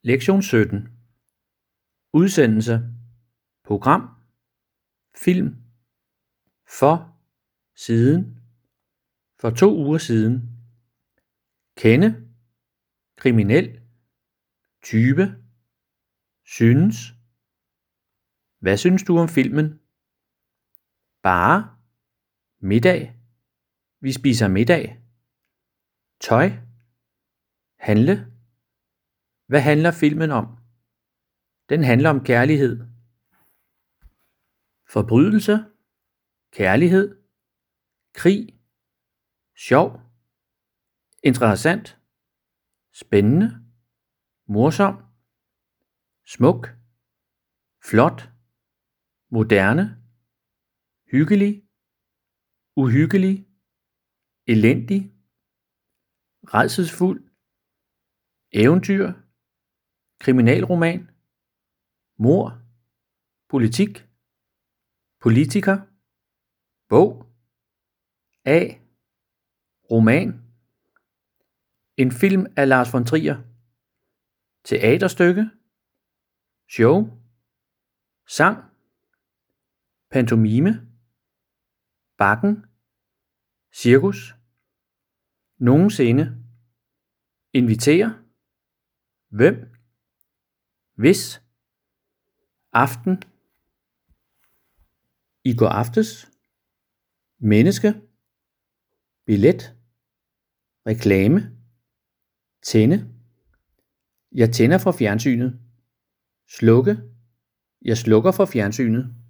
Lektion 17. Udsendelse. Program. Film. For. Siden. For 2 uger siden. Kende. Kriminel. Type. Synes. Hvad synes du om filmen? Bare. Middag. Vi spiser middag. Tøj. Handle. Hvad handler filmen om? Den handler om kærlighed. Forbrydelse. Kærlighed. Krig. Sjov. Interessant. Spændende. Morsom. Smuk. Flot. Moderne. Hyggelig. Uhyggelig. Elendig. Rædselsfuld. Eventyr. Kriminalroman. Mord. Politik. Politiker. Bog. A. Roman. En film af Lars von Trier. Teaterstykke. Show. Sang. Pantomime. Bakken. Cirkus. Nogensinde. Invitere. Hvem. Hvis. Aften. I går aftes. Menneske. Billet. Reklame. Tænde. Jeg tænder for fjernsynet. Slukke. Jeg slukker for fjernsynet.